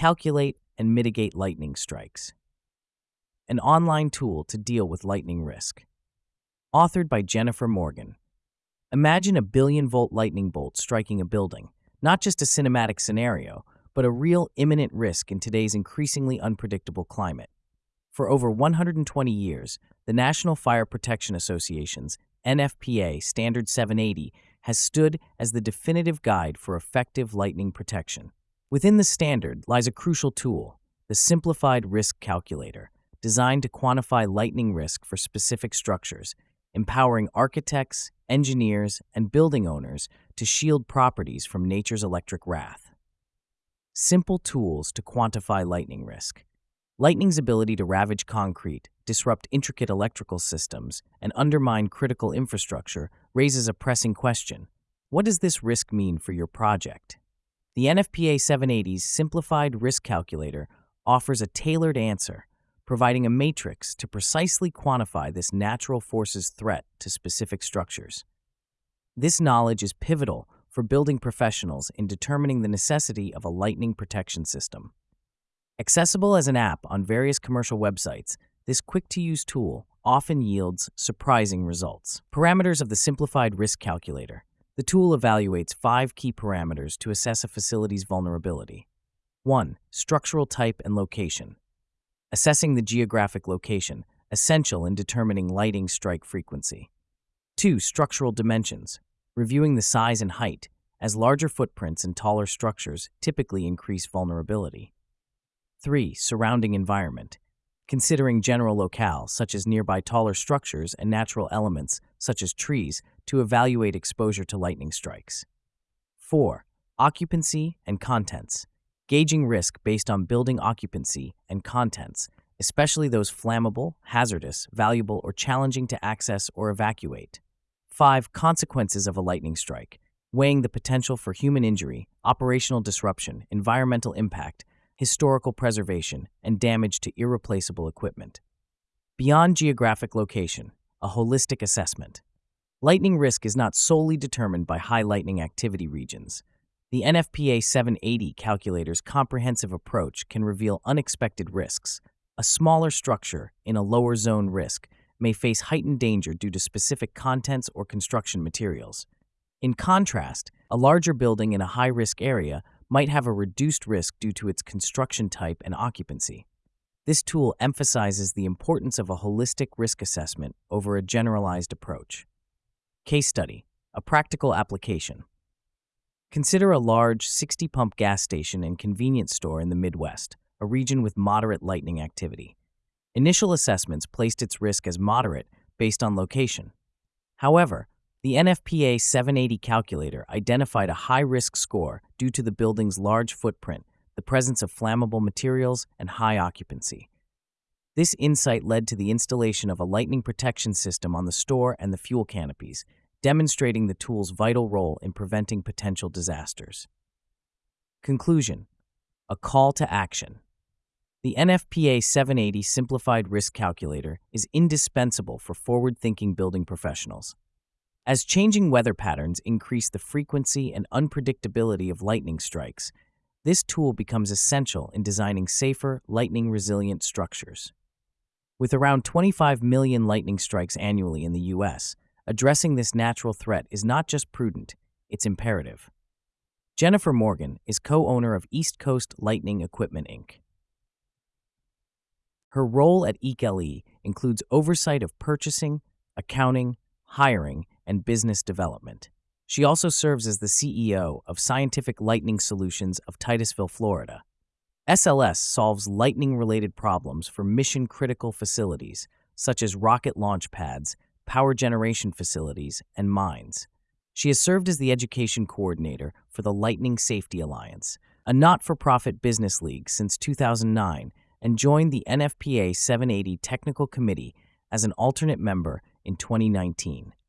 Calculate and Mitigate Lightning Strikes, an online tool to deal with lightning risk. Authored by Jennifer Morgan. Imagine a billion-volt lightning bolt striking a building, not just a cinematic scenario, but a real imminent risk in today's increasingly unpredictable climate. For over 120 years, the National Fire Protection Association's NFPA Standard 780 has stood as the definitive guide for effective lightning protection. Within the standard lies a crucial tool, the Simplified Risk Calculator, designed to quantify lightning risk for specific structures, empowering architects, engineers, and building owners to shield properties from nature's electric wrath. Simple tools to quantify lightning risk. Lightning's ability to ravage concrete, disrupt intricate electrical systems, and undermine critical infrastructure raises a pressing question. What does this risk mean for your project? The NFPA 780's Simplified Risk Calculator offers a tailored answer, providing a matrix to precisely quantify this natural force's threat to specific structures. This knowledge is pivotal for building professionals in determining the necessity of a lightning protection system. Accessible as an app on various commercial websites, this quick-to-use tool often yields surprising results. Parameters of the Simplified Risk Calculator. The tool evaluates 5 key parameters to assess a facility's vulnerability. 1. Structural type and location. Assessing the geographic location, essential in determining lightning strike frequency. 2. Structural dimensions. Reviewing the size and height, as larger footprints and taller structures typically increase vulnerability. 3. Surrounding environment. Considering general locale, such as nearby taller structures and natural elements, such as trees, to evaluate exposure to lightning strikes. 4. Occupancy and contents. Gauging risk based on building occupancy and contents, especially those flammable, hazardous, valuable, or challenging to access or evacuate. 5. Consequences of a lightning strike. Weighing the potential for human injury, operational disruption, environmental impact, historical preservation, and damage to irreplaceable equipment. Beyond geographic location, a holistic assessment. Lightning risk is not solely determined by high lightning activity regions. The NFPA 780 calculator's comprehensive approach can reveal unexpected risks. A smaller structure in a lower zone risk may face heightened danger due to specific contents or construction materials. In contrast, a larger building in a high-risk area might have a reduced risk due to its construction type and occupancy. This tool emphasizes the importance of a holistic risk assessment over a generalized approach. Case study, a practical application. Consider a large 60-pump gas station and convenience store in the Midwest, a region with moderate lightning activity. Initial assessments placed its risk as moderate based on location. However, the NFPA 780 calculator identified a high-risk score due to the building's large footprint, the presence of flammable materials, and high occupancy. This insight led to the installation of a lightning protection system on the store and the fuel canopies, demonstrating the tool's vital role in preventing potential disasters. Conclusion: a call to action. The NFPA 780 Simplified Risk Calculator is indispensable for forward-thinking building professionals. As changing weather patterns increase the frequency and unpredictability of lightning strikes, this tool becomes essential in designing safer, lightning-resilient structures. With around 25 million lightning strikes annually in the U.S., addressing this natural threat is not just prudent, it's imperative. Jennifer Morgan is co-owner of East Coast Lightning Equipment, Inc. Her role at ECLE includes oversight of purchasing, accounting, hiring, and business development. She also serves as the CEO of Scientific Lightning Solutions of Titusville, Florida. SLS solves lightning-related problems for mission-critical facilities, such as rocket launch pads, power generation facilities, and mines. She has served as the education coordinator for the Lightning Safety Alliance, a not-for-profit business league since 2009, and joined the NFPA 780 Technical Committee as an alternate member in 2019.